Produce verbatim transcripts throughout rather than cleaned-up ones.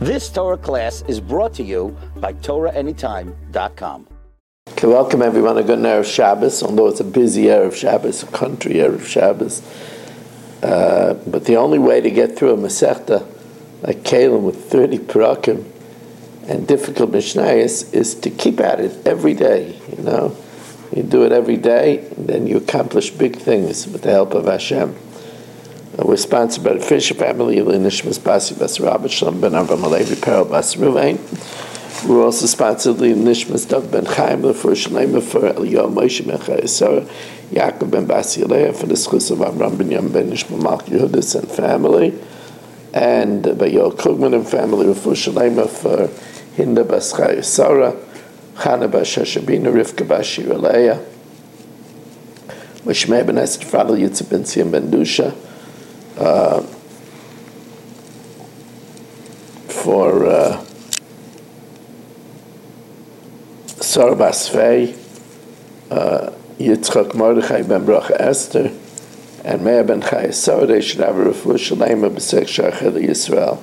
This Torah class is brought to you by Torah Anytime dot com. Okay, welcome everyone. A good Erev Shabbos, although it's a busy Erev Shabbos, a country Erev Shabbos. Uh, but the only way to get through a Masechta like Kalim with thirty parakim and difficult Mishnayos is to keep at it every day. You know, you do it every day, and then you accomplish big things with the help of Hashem. Uh, we're sponsored by the Fisher family, Nishmas Basi Bas Rabbi Shalom Ben Avram Alevi Perel Bas Ruvain. We're also sponsored by Nishmas Dov Ben Chaim for Shalema for Eliyahu Moshe Ben Chayesara, Yaakov Ben Basi Aleah for the schus of Avram Ben Yom Ben Nishma Malk Yehudis and family, and uh, by Yoel Krugman and family for Shalema for Hinda Bas Chayesara, Chana Bas Shashabina, Rivka Bas Shir Aleah, Moshe Ben Esther Fadl Yitzhak Ben Tzim Ben Dusha, uh, for uh, Sarah Basfei, uh, Yitzchak Mordechai Ben Bracha Esther, and Meir Ben Chayesara. They should have a refuah shalema b'sek shachar Yisrael.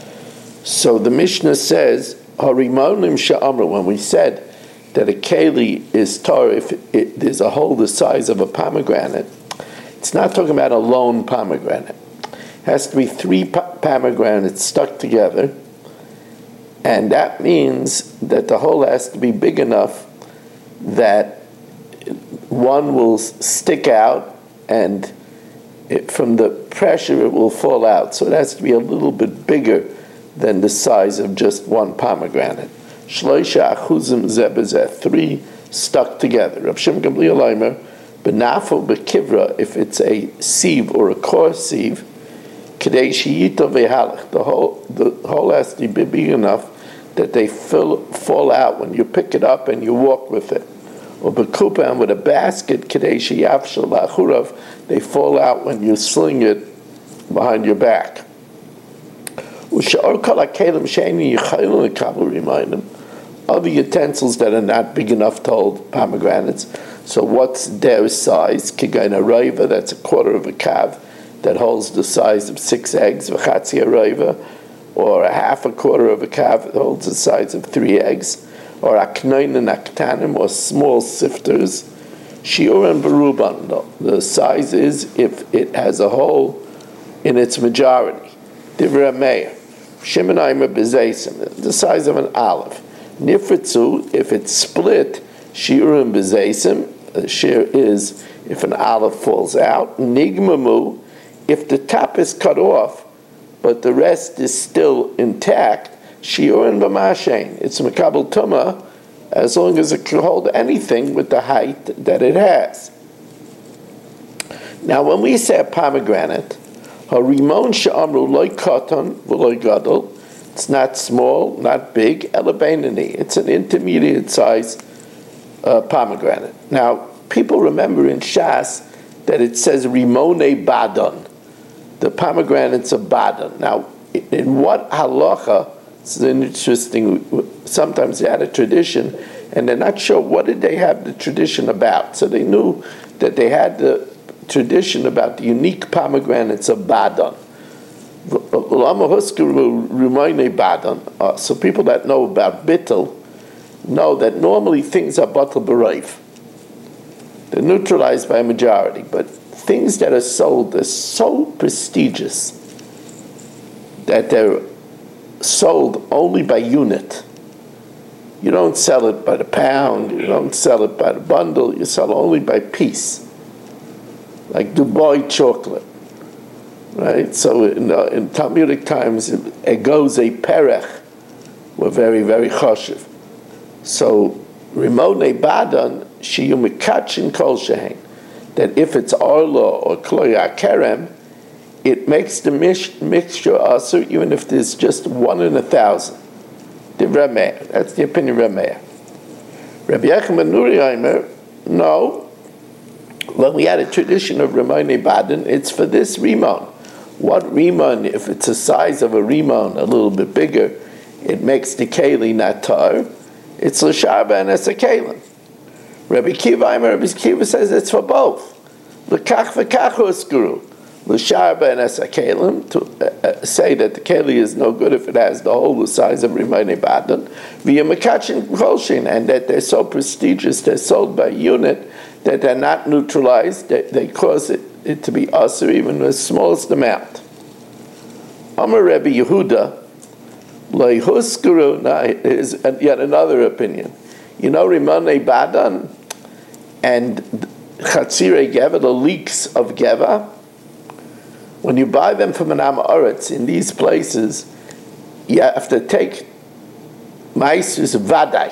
So the Mishnah says, Harimonim she'amru, when we said that a keli is tar if it, it, there's a hole the size of a pomegranate, it's not talking about a lone pomegranate. It has to be three po- pomegranates stuck together, and that means that the hole has to be big enough that one will stick out, and it, from the pressure it will fall out. So it has to be a little bit bigger than the size of just one pomegranate. Shloisha achuzim zebezeh, three stuck together. Rav Shimon Gamliel Omer, benafo bekivra, if it's a sieve or a coarse sieve, kedei sheyito vehalach, the hole the hole has to be big enough that they fill, fall out when you pick it up and you walk with it. Or bekupa, and with a basket, kedei sheyavshel lachurav, they fall out when you sling it behind your back. U'she'or kol hakelim she'eini yichayilun lekabel rimayim, other utensils that are not big enough to hold pomegranates. So what's their size? Kigain arayva, that's a quarter of a kav, that holds the size of six eggs, v'chatzi arayva, or a half a quarter of a kav that holds the size of three eggs, or aknoin and aktanim, or small sifters. Shiur and beruban, the size is if it has a hole in its majority. Divrei Meir, Shimon Omer bezeisim, the size of an olive. Nifritzu, if it's split, shiur and bezeisim, the shear is if an olive falls out. Nigmamu, if the top is cut off, but the rest is still intact, shiurin b'mashein, it's mekabel tumah, as long as it can hold anything with the height that it has. Now, when we say a pomegranate, harimon she'amru loy katan v'loy gadol, it's not small, not big, elabeinani, it's an intermediate size uh, pomegranate. Now, people remember in Shas that it says rimone badon, the pomegranates of Badan. Now, in what halacha, it's an interesting, sometimes they had a tradition, and they're not sure what did they have the tradition about. So they knew that they had the tradition about the unique pomegranates of Badan. So people that know about bittul know that normally things are batal b'roif. They're neutralized by a majority, but things that are sold are so prestigious that they're sold only by unit. You don't sell it by the pound, you don't sell it by the bundle, you sell only by piece. Like Dubai chocolate, right? So in, uh, in Talmudic times, egoze perech were very, very choshev. So Rimone Badan, shiyu mikachin kol shehein, that if it's arla or kloya kerem, it makes the mish, mixture also even if there's just one in a thousand. The Rameh, that's the opinion of Rameh. Rabbi Yechim ben Nuri Omer, no. When we had a tradition of Rimone Badan, it's for this rimon. What rimon, if it's the size of a rimon, a little bit bigger, it makes the keli not tar. It's l'sharba and it's a kelim. Rabbi Kiva, Rabbi Kiva says it's for both. L'kach v'kach uskuru. L'sharba and esakelim, to uh, say that the keli is no good if it has the whole the size of Rimoni Badan, via Makachin Kolshin, and that they're so prestigious, they're sold by unit, that they're not neutralized, they, they cause it, it to be us or even the smallest amount. Amar Rebbe Yehuda, Leihuskuru, now is yet another opinion. You know Rimoni Badan and Chatzire Geva, the leeks of Geva, when you buy them from an Amoritz in these places, you have to take Maisus Vadai.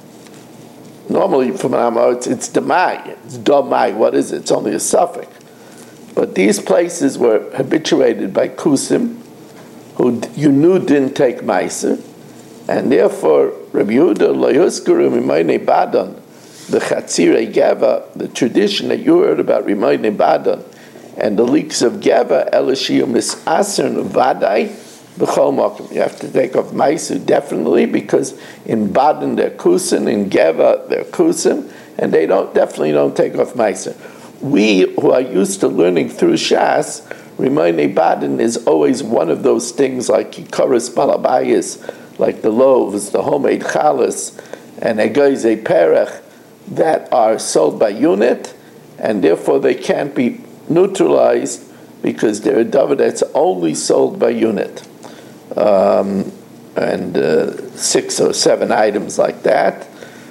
Normally from an Amoritz, it's Demai, it's Domai, what is it? It's only a suffix. But these places were habituated by Kusim, who you knew didn't take Maiser, and therefore Rabbi Yehuda Lo Yuzkaru Rimoni Badan, the Chatzire Geva, the tradition that you heard about Rimoni Badan, and the leeks of Geva, Elishiyah Misaser Vadai, B'chol Mokum. You have to take off Maisu, definitely, because in Badan they're Kusim, in Geva they're Kusim, and they don't definitely don't take off Maisu. We, who are used to learning through Shas, Rimoni Badan is always one of those things like Kikoris Balabayis, like the loaves, the homemade chalas, and Egoize Perech, that are sold by unit, and therefore they can't be neutralized because they're a davar that's only sold by unit. Um, and uh, six or seven items like that.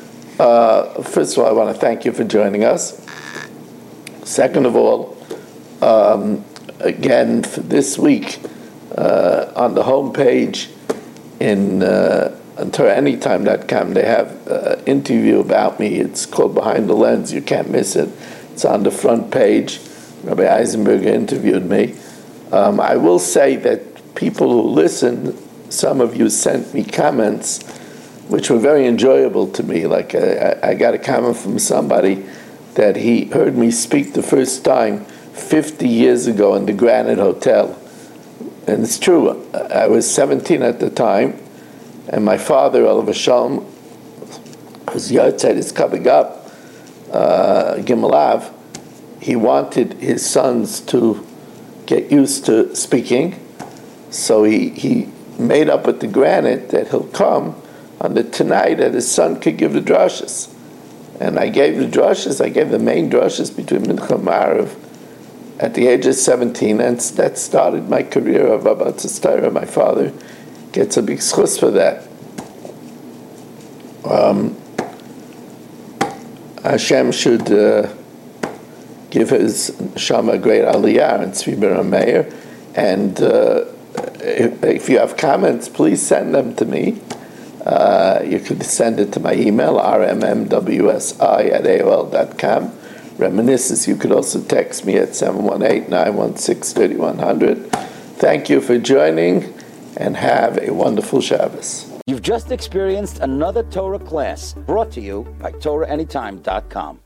Uh, first of all, I want to thank you for joining us. Second of all, um, again, for this week, uh, on the homepage in uh, on Torah Anytime dot com, they have an interview about me. It's called Behind the Lens. You can't miss it. It's on the front page. Rabbi Eisenberger interviewed me. Um, I will say that people who listen, some of you sent me comments which were very enjoyable to me. Like uh, I got a comment from somebody that he heard me speak the first time fifty years ago in the Granite Hotel. And it's true. I was seventeen at the time, and my father, Olav Shalom, whose yahrzeit is coming up, uh, Gimelav, he wanted his sons to get used to speaking, so he, he made up with the Granite that he'll come on the tonight that his son could give the drushes. And I gave the drushes, I gave the main drushes between Mincha and Ma'ariv at the age of seventeen, and that started my career of Abba Tzistara. My father gets a big schus for that. Um, Hashem should uh, give his Shama a great aliyah and Tzvi Ber Meir. And uh, if, if you have comments, please send them to me. Uh, you can send it to my email, r m m w s i at a o l dot com. Reminiscence, you could also text me at seven one eight, nine one six, three one zero zero. Thank you for joining, and have a wonderful Shabbos. You've just experienced another Torah class brought to you by Torah Anytime dot com.